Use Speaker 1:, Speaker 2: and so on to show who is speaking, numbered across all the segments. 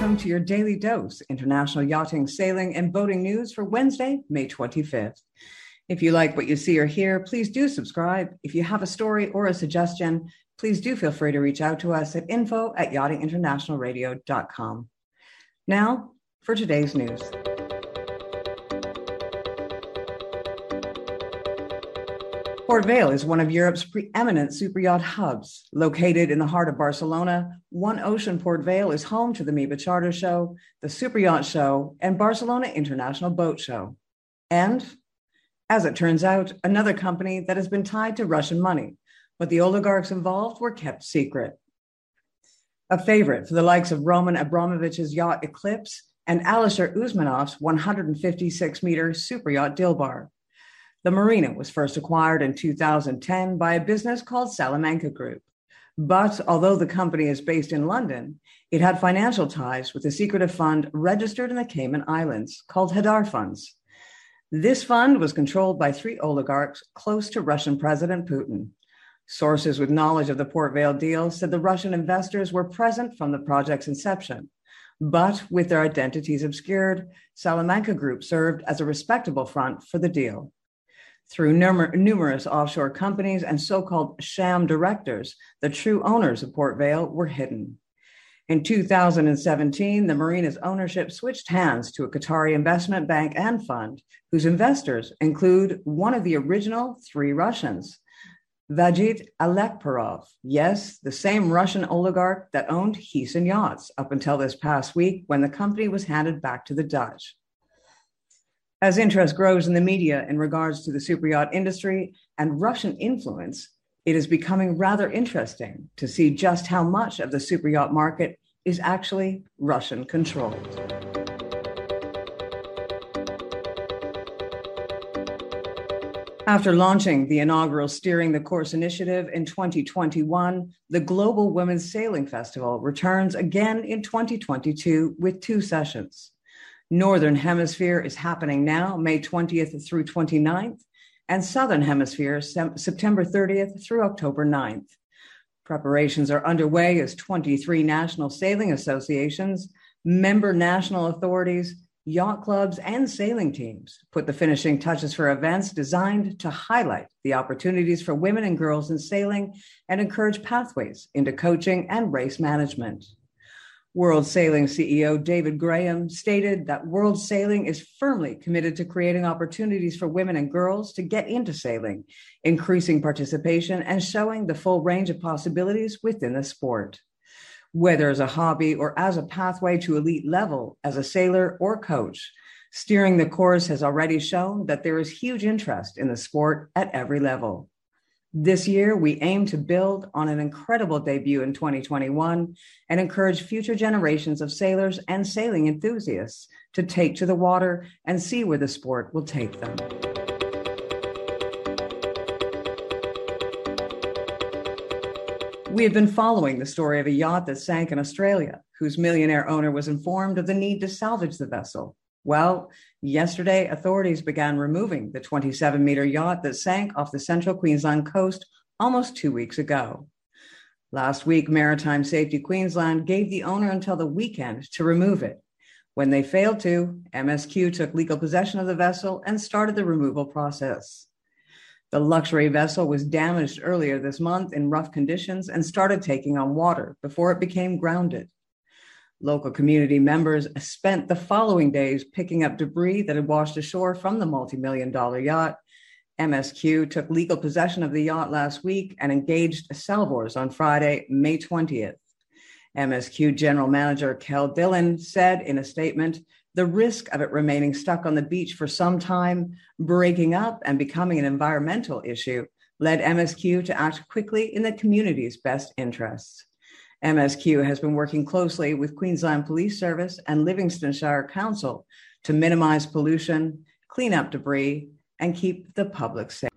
Speaker 1: welcome to your daily dose international yachting, sailing, and boating news for Wednesday, May 25th. If you like what you see or hear, please do subscribe. If you have a story or a suggestion, please do feel free to reach out to us at info@yachtinginternationalradio.com. Now, for today's news. Port Vale is one of Europe's preeminent superyacht hubs. Located in the heart of Barcelona, One Ocean Port Vale is home to the MIBA Charter Show, the Superyacht Show, and Barcelona International Boat Show. And, as it turns out, another company that has been tied to Russian money, but the oligarchs involved were kept secret. A favorite for the likes of Roman Abramovich's yacht Eclipse and Alisher Usmanov's 156-meter superyacht Dilbar. The marina was first acquired in 2010 by a business called Salamanca Group. But although the company is based in London, it had financial ties with a secretive fund registered in the Cayman Islands called Hadar Funds. This fund was controlled by three oligarchs close to Russian President Putin. Sources with knowledge of the Port Vale deal said the Russian investors were present from the project's inception. But with their identities obscured, Salamanca Group served as a respectable front for the deal. Through numerous offshore companies and so-called sham directors, the true owners of Port Vale were hidden. In 2017, the marina's ownership switched hands to a Qatari investment bank and fund, whose investors include one of the original three Russians, Vagit Alekperov. Yes, the same Russian oligarch that owned Hysan Yachts up until this past week when the company was handed back to the Dutch. As interest grows in the media in regards to the superyacht industry and Russian influence, it is becoming rather interesting to see just how much of the superyacht market is actually Russian controlled. After launching the inaugural Steering the Course initiative in 2021, the Global Women's Sailing Festival returns again in 2022 with two sessions. Northern Hemisphere is happening now, May 20th through 29th, and Southern Hemisphere, September 30th through October 9th. Preparations are underway as 23 national sailing associations, member national authorities, yacht clubs, and sailing teams put the finishing touches for events designed to highlight the opportunities for women and girls in sailing and encourage pathways into coaching and race management. World Sailing CEO David Graham stated that World Sailing is firmly committed to creating opportunities for women and girls to get into sailing, increasing participation and showing the full range of possibilities within the sport. Whether as a hobby or as a pathway to elite level as a sailor or coach, Steering the Course has already shown that there is huge interest in the sport at every level. This year, we aim to build on an incredible debut in 2021 and encourage future generations of sailors and sailing enthusiasts to take to the water and see where the sport will take them. We have been following the story of a yacht that sank in Australia, whose millionaire owner was informed of the need to salvage the vessel. Well, yesterday, authorities began removing the 27-meter yacht that sank off the central Queensland coast almost 2 weeks ago. Last week, Maritime Safety Queensland gave the owner until the weekend to remove it. When they failed to, MSQ took legal possession of the vessel and started the removal process. The luxury vessel was damaged earlier this month in rough conditions and started taking on water before it became grounded. Local community members spent the following days picking up debris that had washed ashore from the multi-million-dollar yacht. MSQ took legal possession of the yacht last week and engaged salvors on Friday, May 20th. MSQ General Manager Kel Dillon said in a statement, "The risk of it remaining stuck on the beach for some time, breaking up and becoming an environmental issue led MSQ to act quickly in the community's best interests." MSQ has been working closely with Queensland Police Service and Livingstonshire Council to minimize pollution, clean up debris, and keep the public safe.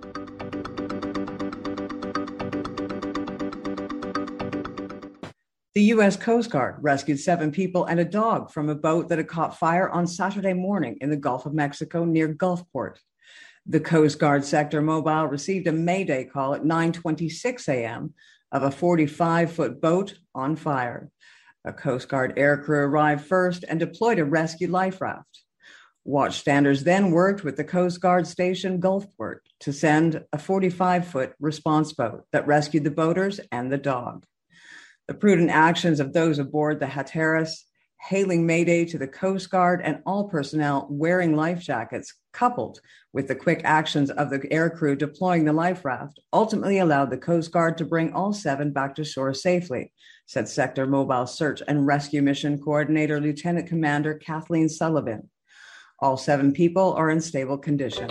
Speaker 1: The U.S. Coast Guard rescued 7 people and a dog from a boat that had caught fire on Saturday morning in the Gulf of Mexico near Gulfport. The Coast Guard Sector Mobile received a Mayday call at 9:26 a.m. of a 45-foot boat on fire. A Coast Guard aircrew arrived first and deployed a rescue life raft. Watchstanders then worked with the Coast Guard station Gulfport to send a 45-foot response boat that rescued the boaters and the dog. The prudent actions of those aboard the Hatteras, hailing Mayday to the Coast Guard and all personnel wearing life jackets, coupled with the quick actions of the aircrew deploying the life raft, ultimately allowed the Coast Guard to bring all 7 back to shore safely, said Sector Mobile Search and Rescue Mission Coordinator Lieutenant Commander Kathleen Sullivan. All 7 people are in stable condition.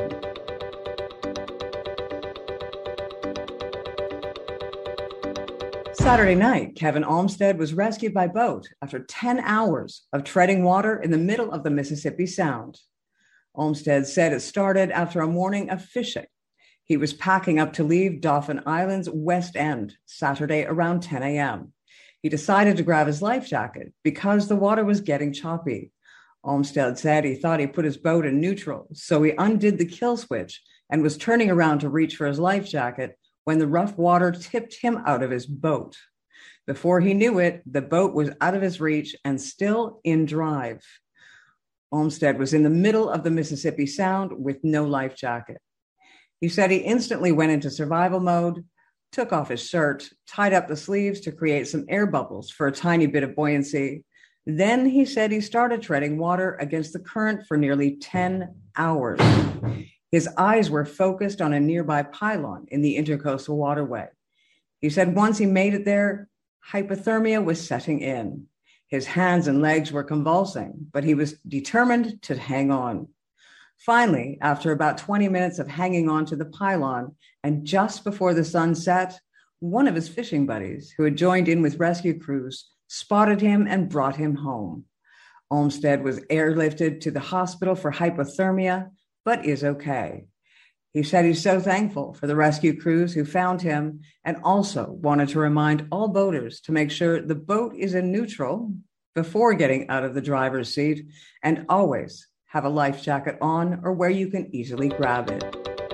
Speaker 1: Saturday night, Kevin Olmsted was rescued by boat after 10 hours of treading water in the middle of the Mississippi Sound. Olmsted said it started after a morning of fishing. He was packing up to leave Dauphin Island's West End Saturday around 10 a.m. He decided to grab his life jacket because the water was getting choppy. Olmsted said he thought he put his boat in neutral, so he undid the kill switch and was turning around to reach for his life jacket when the rough water tipped him out of his boat. Before he knew it, the boat was out of his reach and still in drive. Olmsted was in the middle of the Mississippi Sound with no life jacket. He said he instantly went into survival mode, took off his shirt, tied up the sleeves to create some air bubbles for a tiny bit of buoyancy. Then he said he started treading water against the current for nearly 10 hours. His eyes were focused on a nearby pylon in the Intercoastal Waterway. He said once he made it there, hypothermia was setting in. His hands and legs were convulsing, but he was determined to hang on. Finally, after about 20 minutes of hanging on to the pylon, and just before the sun set, one of his fishing buddies, who had joined in with rescue crews, spotted him and brought him home. Olmsted was airlifted to the hospital for hypothermia, but is okay. He said he's so thankful for the rescue crews who found him and also wanted to remind all boaters to make sure the boat is in neutral before getting out of the driver's seat and always have a life jacket on or where you can easily grab it.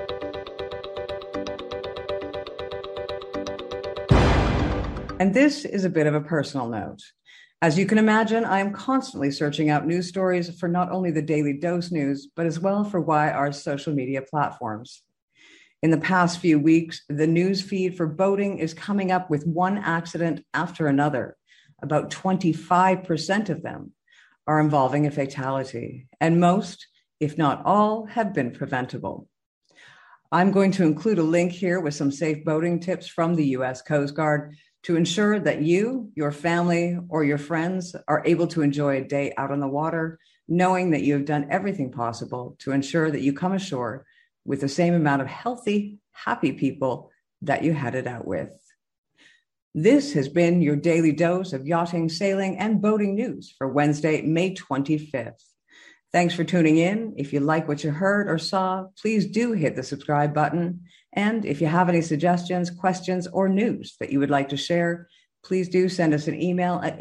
Speaker 1: And this is a bit of a personal note. As you can imagine, I am constantly searching out news stories for not only the Daily Dose News, but as well for YR's social media platforms. In the past few weeks, the news feed for boating is coming up with one accident after another. About 25% of them are involving a fatality, and most, if not all, have been preventable. I'm going to include a link here with some safe boating tips from the U.S. Coast Guard to ensure that you, your family, or your friends are able to enjoy a day out on the water, knowing that you have done everything possible to ensure that you come ashore with the same amount of healthy, happy people that you headed out with. This has been your daily dose of yachting, sailing, and boating news for Wednesday, May 25th. Thanks for tuning in. If you like what you heard or saw, please do hit the subscribe button. And if you have any suggestions, questions, or news that you would like to share, please do send us an email at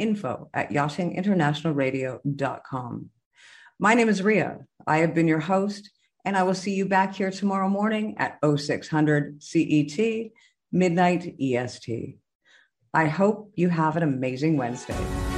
Speaker 1: info@yachtinginternationalradio.com. My name is Ria. I have been your host, and I will see you back here tomorrow morning at 0600 CET, midnight EST. I hope you have an amazing Wednesday.